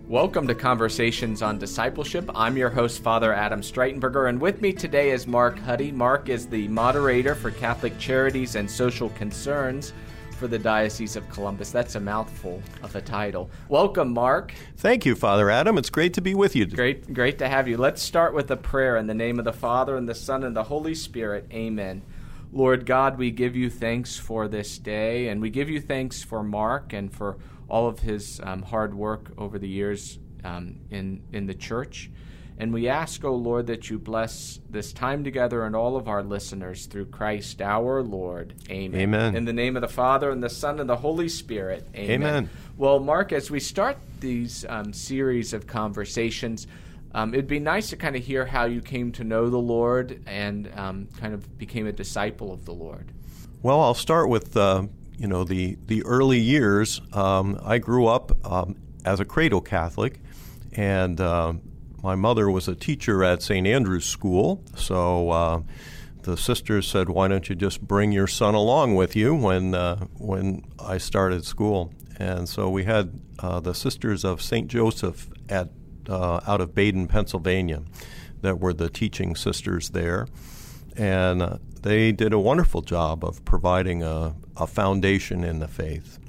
Welcome to Conversations on Discipleship. I'm your host, Father Adam Streitenberger, and with me today is Mark Huddy. Mark is the moderator for Catholic Charities and Social Concerns for the Diocese of Columbus. That's a mouthful of a title. Welcome, Mark. Thank you, Father Adam. It's great to be with you. Great to have you. Let's start with a prayer in the name of the Father, and the Son, and the Holy Spirit. Amen. Lord God, we give you thanks for this day, and we give you thanks for Mark and for all of his hard work over the years in the church. And we ask, O Lord, that you bless this time together and all of our listeners through Christ our Lord. Amen. Amen. In the name of the Father, and the Son, and the Holy Spirit. Amen. Amen. Well, Mark, as we start these series of conversations, it'd be nice to kind of hear how you came to know the Lord and kind of became a disciple of the Lord. Well, I'll start with the early years. I grew up as a cradle Catholic, and my mother was a teacher at St. Andrew's School, so the sisters said, why don't you just bring your son along with you when I started school. And so we had the Sisters of St. Joseph out of Baden, Pennsylvania, that were the teaching sisters there. And they did a wonderful job of providing a foundation in the faith.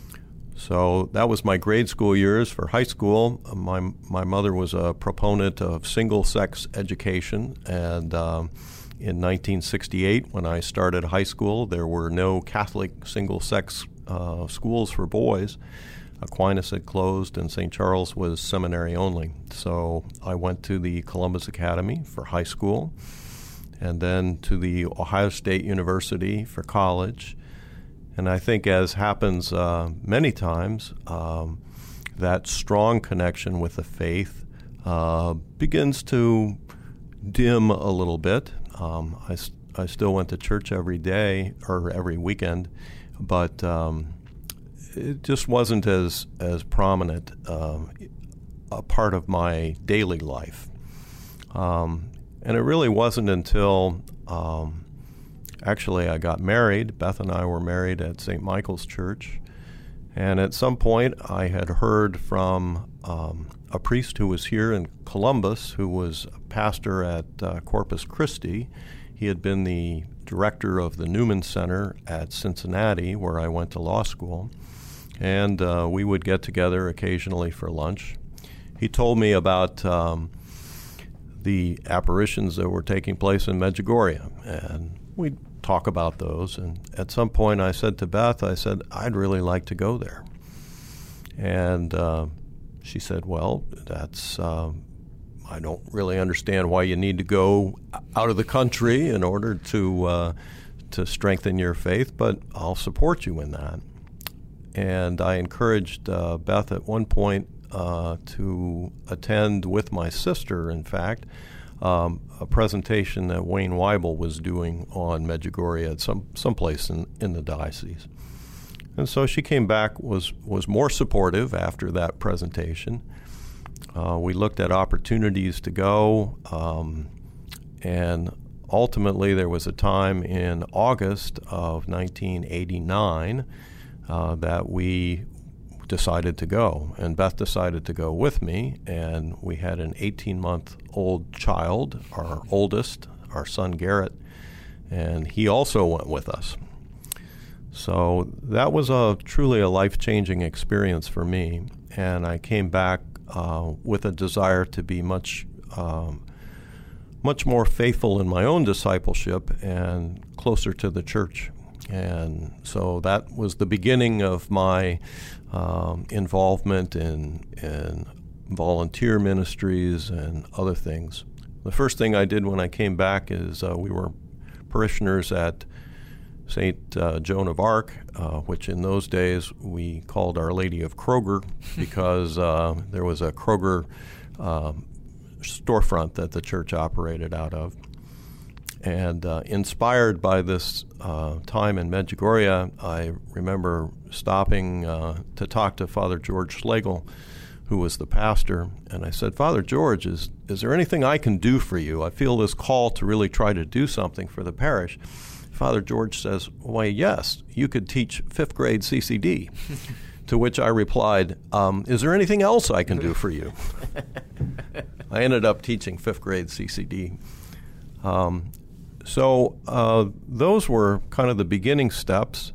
So that was my grade school years. For high school, my mother was a proponent of single-sex education, and in 1968, when I started high school, there were no Catholic single-sex schools for boys. Aquinas had closed, and St. Charles was seminary only. So I went to the Columbus Academy for high school, and then to the Ohio State University for college. And I think, as happens many times, that strong connection with the faith begins to dim a little bit. I still went to church every day or every weekend, but it just wasn't as prominent a part of my daily life. And it really wasn't until actually I got married. Beth and I were married at St. Michael's Church. And at some point I had heard from a priest who was here in Columbus, who was a pastor at Corpus Christi. He had been the director of the Newman Center at Cincinnati, where I went to law school. And we would get together occasionally for lunch. He told me about the apparitions that were taking place in Medjugorje, and we'd talk about those. And at some point I said to Beth, I'd really like to go there. And she said, well, that's I don't really understand why you need to go out of the country in order to strengthen your faith, but I'll support you in that. And I encouraged Beth at one point to attend with my sister, in fact, a presentation that Wayne Weibel was doing on Medjugorje at some place in the diocese. And so she came back, was more supportive after that presentation. We looked at opportunities to go, and ultimately there was a time in August of 1989 that we decided to go, and Beth decided to go with me, and we had an 18-month-old child, our oldest, our son Garrett, and he also went with us. So that was truly a life-changing experience for me, and I came back with a desire to be much more faithful in my own discipleship and closer to the church. And so that was the beginning of my involvement in volunteer ministries and other things. The first thing I did when I came back is we were parishioners at St. Joan of Arc, which in those days we called Our Lady of Kroger because there was a Kroger storefront that the church operated out of. And inspired by this time in Medjugorje, I remember stopping to talk to Father George Schlegel, who was the pastor, and I said, Father George, is there anything I can do for you? I feel this call to really try to do something for the parish. Father George says, why, yes, you could teach 5th grade CCD. To which I replied, is there anything else I can do for you? I ended up teaching 5th grade CCD. So those were kind of the beginning steps.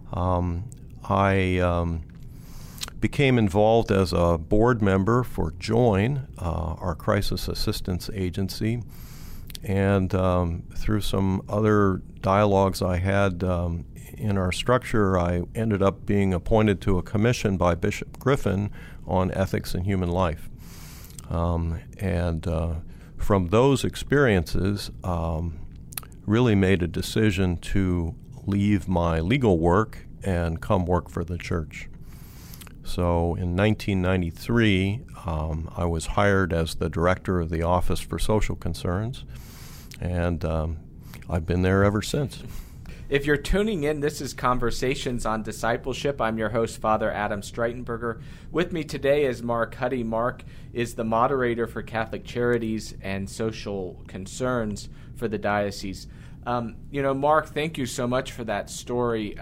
I became involved as a board member for JOIN, our crisis assistance agency. And through some other dialogues I had in our structure, I ended up being appointed to a commission by Bishop Griffin on ethics and human life. And from those experiences, really made a decision to leave my legal work and come work for the church. So in 1993, I was hired as the director of the Office for Social Concerns, and I've been there ever since. If you're tuning in, this is Conversations on Discipleship. I'm your host, Father Adam Streitenberger. With me today is Mark Huddy. Mark is the moderator for Catholic Charities and Social Concerns for the diocese. Mark, thank you so much for that story.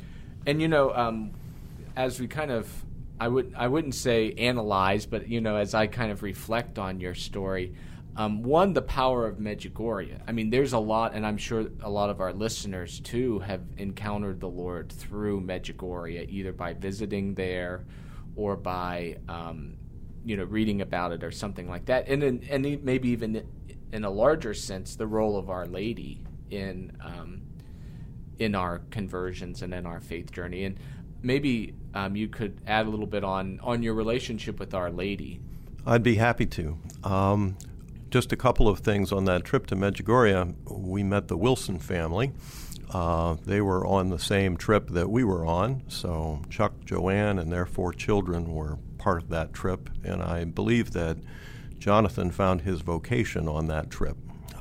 As we kind of, I wouldn't say analyze, but, as I kind of reflect on your story, one, the power of Medjugorje. I mean, there's a lot, and I'm sure a lot of our listeners, too, have encountered the Lord through Medjugorje, either by visiting there or by, reading about it or something like that. And maybe even in a larger sense, the role of Our Lady in our conversions and in our faith journey. And maybe you could add a little bit on your relationship with Our Lady. I'd be happy to. Just a couple of things on that trip to Medjugorje. We met the Wilson family. They were on the same trip that we were on, so Chuck, Joanne, and their 4 children were part of that trip, and I believe that Jonathan found his vocation on that trip.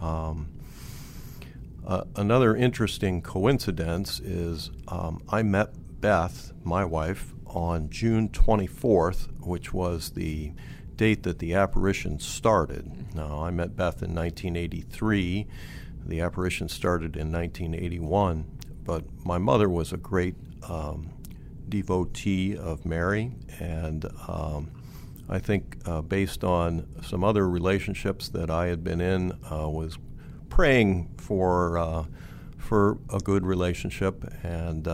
Another interesting coincidence is I met Beth, my wife, on June 24th, which was the date that the apparition started. Now, I met Beth in 1983. The apparition started in 1981, but my mother was a great devotee of Mary, and I think based on some other relationships that I had been in, was praying for a good relationship, and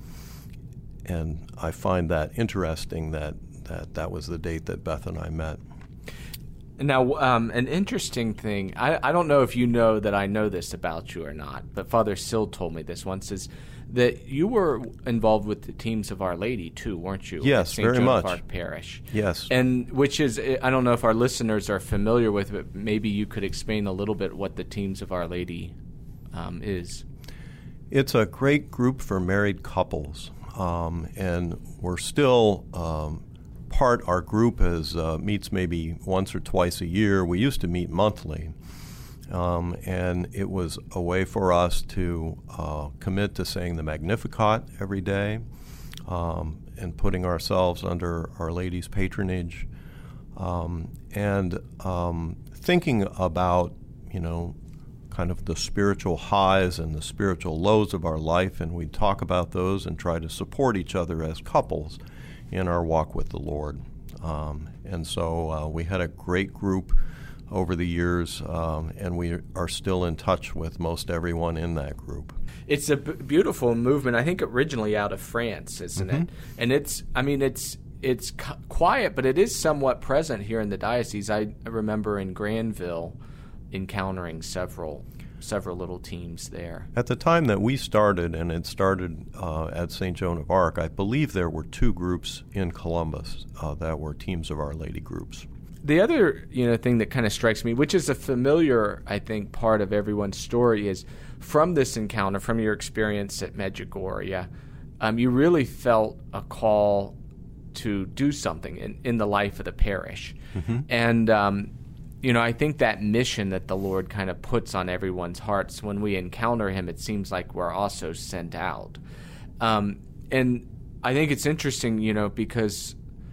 I find that interesting that was the date that Beth and I met. Now, an interesting thing, I don't know if you know that I know this about you or not, but Father Sill told me this once, is that you were involved with the teams of Our Lady, too, weren't you? Yes, St. very Joan much. of Arc Parish. Yes. And which is, I don't know if our listeners are familiar with it, but maybe you could explain a little bit what the teams of Our Lady is. It's a great group for married couples, and we're still our group meets maybe once or twice a year. We used to meet monthly, and it was a way for us to commit to saying the Magnificat every day and putting ourselves under Our Lady's patronage, and thinking about, kind of the spiritual highs and the spiritual lows of our life, and we'd talk about those and try to support each other as couples in our walk with the Lord. And so we had a great group over the years, and we are still in touch with most everyone in that group. It's a beautiful movement, I think originally out of France, isn't it? And it's quiet, but it is somewhat present here in the diocese. I remember in Granville encountering several little teams there. At the time that we started, and it started at St. Joan of Arc, I believe there were 2 groups in Columbus that were teams of Our Lady groups. The other thing that kind of strikes me, which is a familiar, I think, part of everyone's story, is from this encounter, from your experience at Medjugorje, you really felt a call to do something in the life of the parish. And I think that mission that the Lord kind of puts on everyone's hearts, when we encounter Him, it seems like we're also sent out. And I think it's interesting, because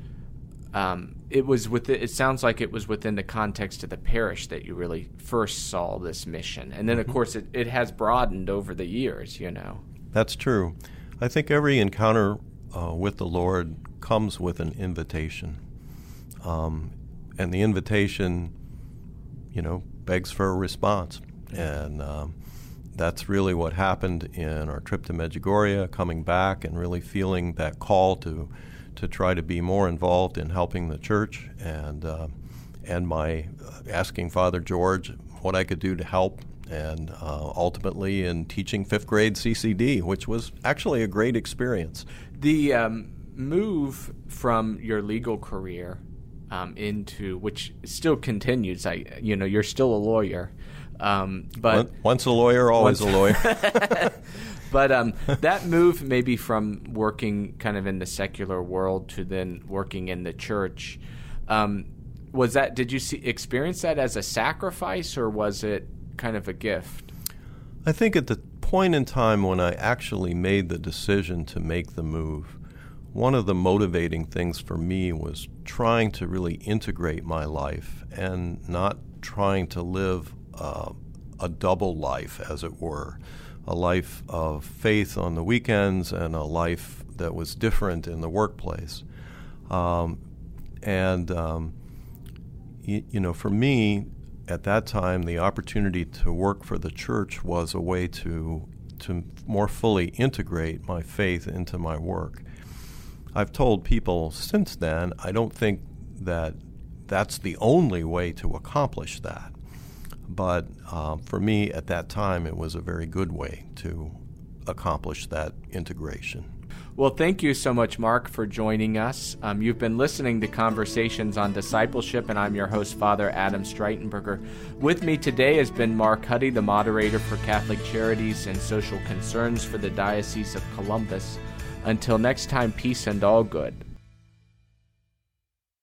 it sounds like it was within the context of the parish that you really first saw this mission. And then, of course, it has broadened over the years, That's true. I think every encounter with the Lord comes with an invitation. And the invitation, begs for a response. And that's really what happened in our trip to Medjugorje, coming back and really feeling that call to try to be more involved in helping the church, and my asking Father George what I could do to help, and ultimately in teaching 5th grade CCD, which was actually a great experience. The move from your legal career into, which still continues, you're still a lawyer, but once a lawyer, always a lawyer. But that move maybe from working kind of in the secular world to then working in the church, did you experience that as a sacrifice, or was it kind of a gift? I think at the point in time when I actually made the decision to make the move, one of the motivating things for me was trying to really integrate my life and not trying to live a double life, as it were, a life of faith on the weekends and a life that was different in the workplace. For me, at that time, the opportunity to work for the church was a way to more fully integrate my faith into my work. I've told people since then, I don't think that that's the only way to accomplish that. But for me, at that time, it was a very good way to accomplish that integration. Well, thank you so much, Mark, for joining us. You've been listening to Conversations on Discipleship, and I'm your host, Father Adam Streitenberger. With me today has been Mark Huddy, the moderator for Catholic Charities and Social Concerns for the Diocese of Columbus. Until next time, peace and all good.